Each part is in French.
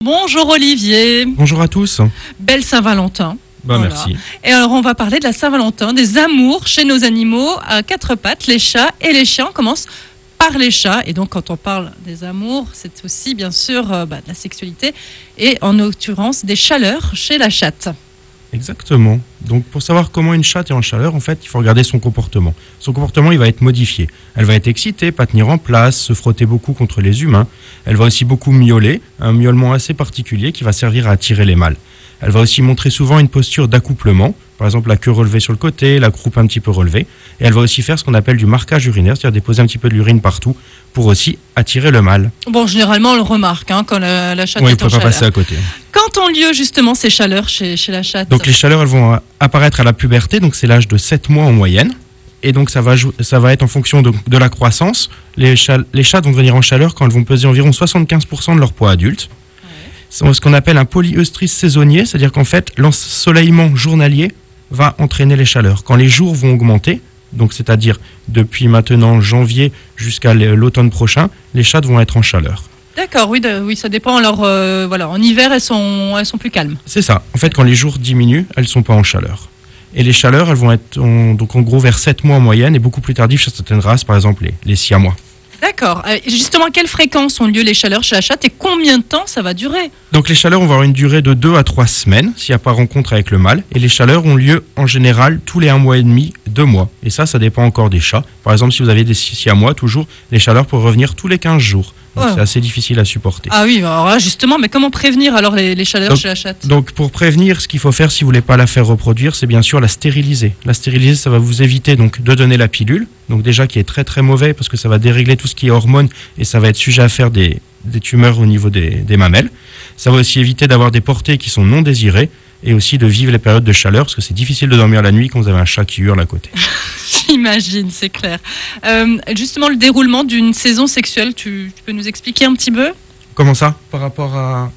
Bonjour Olivier. Bonjour à tous. Belle Saint-Valentin. Voilà. Merci. Et alors on va parler de la Saint-Valentin, des amours chez nos animaux à quatre pattes, les chats et les chiens. On commence par les chats. Et donc quand on parle des amours, c'est aussi bien sûr de la sexualité et en l'occurrence des chaleurs chez la chatte. Exactement. Donc pour savoir comment une chatte est en chaleur, en fait, il faut regarder son comportement. Son comportement, il va être modifié. Elle va être excitée, pas tenir en place, se frotter beaucoup contre les humains. Elle va aussi beaucoup miauler, un miaulement assez particulier qui va servir à attirer les mâles. Elle va aussi montrer souvent une posture d'accouplement, par exemple la queue relevée sur le côté, la croupe un petit peu relevée. Et elle va aussi faire ce qu'on appelle du marquage urinaire, c'est-à-dire déposer un petit peu de l'urine partout pour aussi attirer le mâle. Bon, généralement on le remarque quand la chatte Oui, est il ne en peut pas chaleur. passer à côté. Quand ont lieu justement ces chaleurs chez la chatte? Donc les chaleurs, elles vont apparaître à la puberté, donc c'est l'âge de 7 mois en moyenne. Et donc ça va être en fonction de la croissance. Les chats vont devenir en chaleur quand elles vont peser environ 75% de leur poids adulte. C'est ce qu'on appelle un polyœstrus saisonnier, c'est-à-dire qu'en fait, l'ensoleillement journalier va entraîner les chaleurs. Quand les jours vont augmenter, donc c'est-à-dire depuis maintenant janvier jusqu'à l'automne prochain, les chats vont être en chaleur. D'accord, oui, ça dépend. Alors en hiver, elles sont plus calmes. C'est ça. En fait, quand les jours diminuent, elles ne sont pas en chaleur. Et les chaleurs, elles vont être donc en gros vers 7 mois en moyenne et beaucoup plus tardives chez certaines races, par exemple les siamois. D'accord. Justement, à quelle fréquence ont lieu les chaleurs chez la chatte et combien de temps ça va durer? Donc les chaleurs vont avoir une durée de 2 à 3 semaines s'il n'y a pas rencontre avec le mâle. Et les chaleurs ont lieu en général tous les 1 mois et demi, 2 mois. Et ça dépend encore des chats. Par exemple, si vous avez des siamois, toujours, les chaleurs peuvent revenir tous les 15 jours. Donc c'est assez difficile à supporter. Ah oui, alors là justement, mais comment prévenir alors les chaleurs chez la chatte? Donc pour prévenir, ce qu'il faut faire si vous voulez pas la faire reproduire, c'est bien sûr la stériliser. La stériliser, ça va vous éviter donc de donner la pilule, donc déjà qui est très très mauvais parce que ça va dérégler tout ce qui est hormones et ça va être sujet à faire des tumeurs au niveau des mamelles. Ça va aussi éviter d'avoir des portées qui sont non désirées et aussi de vivre les périodes de chaleur parce que c'est difficile de dormir la nuit quand vous avez un chat qui hurle à côté. J'imagine, c'est clair. Justement, le déroulement d'une saison sexuelle, tu peux nous expliquer un petit peu? Comment ça? Par rapport à...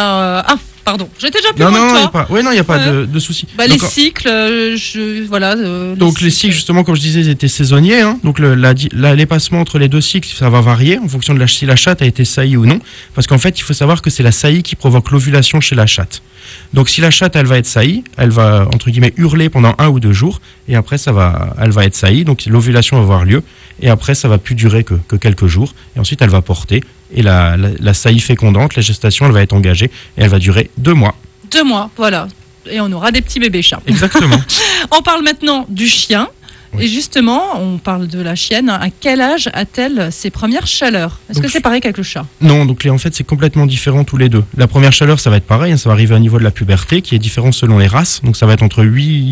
Pardon, j'étais déjà plus Non, loin non, que toi. il n'y a pas de souci. Les cycles, Donc les cycles, justement, comme je disais, ils étaient saisonniers. Hein. Donc l'espacement entre les deux cycles, ça va varier en fonction de si la chatte a été saillie ou non. Parce qu'en fait, il faut savoir que c'est la saillie qui provoque l'ovulation chez la chatte. Donc si la chatte, elle va être saillie, elle va, entre guillemets, hurler pendant 1 ou 2 jours. Et après, elle va être saillie. Donc l'ovulation va avoir lieu. Et après, ça va plus durer que quelques jours. Et ensuite, elle va porter. Et la saillie fécondante, la gestation, elle va être engagée. Et elle va durer 2 mois. 2 mois, voilà. Et on aura des petits bébés chats. Exactement. On parle maintenant du chien. Oui. Et justement, on parle de la chienne. À quel âge a-t-elle ses premières chaleurs? Est-ce que c'est pareil qu'avec le chat? Non, donc en fait, c'est complètement différent tous les deux. La première chaleur, ça va être pareil. Ça va arriver au niveau de la puberté, qui est différent selon les races. Donc ça va être entre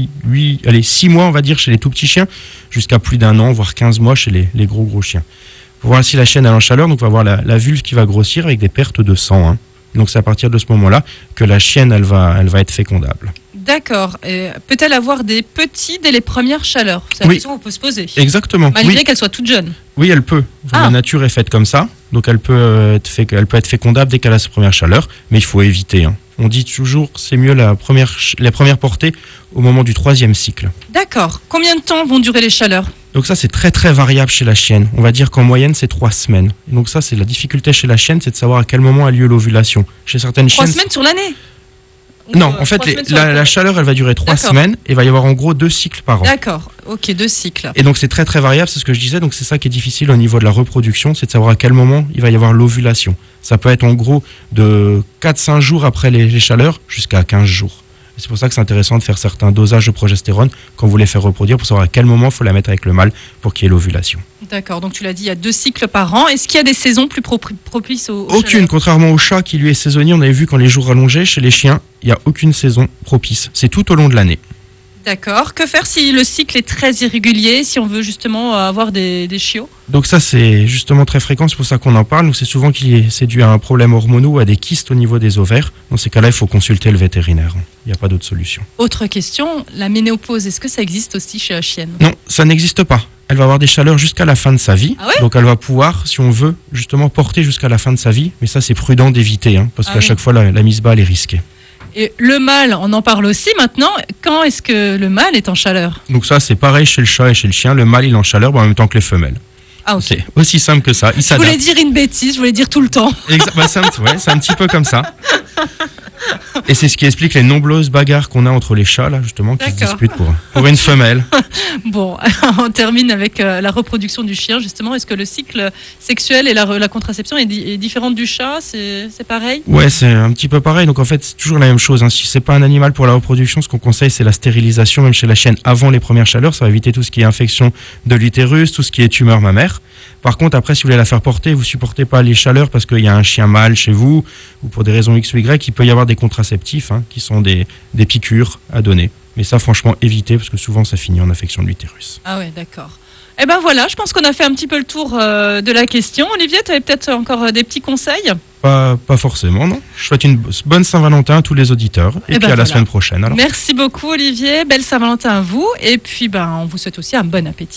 6 mois, on va dire, chez les tout petits chiens, jusqu'à plus d'1 an, voire 15 mois chez les gros chiens. Pour voir si la chienne est en chaleur, donc on va voir la vulve qui va grossir avec des pertes de sang. Hein. Donc c'est à partir de ce moment-là que la chienne, elle va être fécondable. D'accord. Et peut-elle avoir des petits dès les premières chaleurs? C'est la question qu'on peut se poser. Exactement. Malgré qu'elle soit toute jeune. Oui, elle peut. La nature est faite comme ça. Donc elle peut être fécondable dès qu'elle a sa première chaleur. Mais il faut éviter. Hein. On dit toujours que c'est mieux les premières portées au moment du 3e cycle. D'accord. Combien de temps vont durer les chaleurs? Donc ça, c'est très très variable chez la chienne. On va dire qu'en moyenne, c'est 3 semaines. Et donc ça, c'est la difficulté chez la chienne, c'est de savoir à quel moment a lieu l'ovulation. Chez certaines 3 chiennes... semaines sur l'année? Non, en fait, la chaleur, elle va durer 3 semaines et il va y avoir en gros 2 cycles par an. D'accord, ok, 2 cycles. Et donc c'est très très variable, c'est ce que je disais, donc c'est ça qui est difficile au niveau de la reproduction, c'est de savoir à quel moment il va y avoir l'ovulation. Ça peut être en gros de 4-5 jours après les chaleurs jusqu'à 15 jours. C'est pour ça que c'est intéressant de faire certains dosages de progestérone quand vous les faites reproduire pour savoir à quel moment il faut la mettre avec le mâle pour qu'il y ait l'ovulation. D'accord, donc tu l'as dit, il y a 2 cycles par an. Est-ce qu'il y a des saisons plus propices aux Aucune, chaleurs? Contrairement au chat qui lui est saisonnier, on avait vu quand les jours rallongeaient, chez les chiens, il n'y a aucune saison propice. C'est tout au long de l'année. D'accord. Que faire si le cycle est très irrégulier, si on veut justement avoir des chiots? Donc ça, c'est justement très fréquent, c'est pour ça qu'on en parle. Donc c'est souvent c'est dû à un problème hormonal ou à des kystes au niveau des ovaires. Dans ces cas-là, il faut consulter le vétérinaire. Il n'y a pas d'autre solution. Autre question, la ménopause, est-ce que ça existe aussi chez la chienne? Non, ça n'existe pas. Elle va avoir des chaleurs jusqu'à la fin de sa vie. Ah ouais? Donc elle va pouvoir, si on veut, justement porter jusqu'à la fin de sa vie. Mais ça, c'est prudent d'éviter, parce qu'à chaque fois, la mise balle est risquée. Et le mâle, on en parle aussi maintenant. Quand est-ce que le mâle est en chaleur? Donc ça, c'est pareil chez le chat et chez le chien. Le mâle, il est en chaleur en même temps que les femelles. Ah, ok. C'est aussi simple que ça. Il Je s'adapte. voulais dire une bêtise, je voulais dire tout le temps. C'est un petit peu comme ça. Et c'est ce qui explique les nombreuses bagarres qu'on a entre les chats, là, justement, qui se disputent pour une femelle. Bon, on termine avec la reproduction du chien, justement. Est-ce que le cycle sexuel et la contraception est différente du chat? C'est pareil? Ouais, c'est un petit peu pareil. Donc en fait, c'est toujours la même chose. Si c'est pas un animal pour la reproduction, ce qu'on conseille, c'est la stérilisation, même chez la chienne, avant les premières chaleurs. Ça va éviter tout ce qui est infection de l'utérus, tout ce qui est tumeur mammaire. Par contre, après, si vous voulez la faire porter, vous supportez pas les chaleurs parce qu'il y a un chien mâle chez vous, ou pour des raisons X ou Y, il peut y avoir des contraceptifs, qui sont des piqûres à donner. Mais ça, franchement, évitez, parce que souvent, ça finit en infection de l'utérus. Ah ouais, d'accord. Eh ben voilà, je pense qu'on a fait un petit peu le tour de la question. Olivier, tu avais peut-être encore des petits conseils? Pas forcément, non. Je souhaite une bonne Saint-Valentin à tous les auditeurs, et puis à la semaine prochaine. Alors. Merci beaucoup, Olivier. Belle Saint-Valentin à vous, et puis on vous souhaite aussi un bon appétit.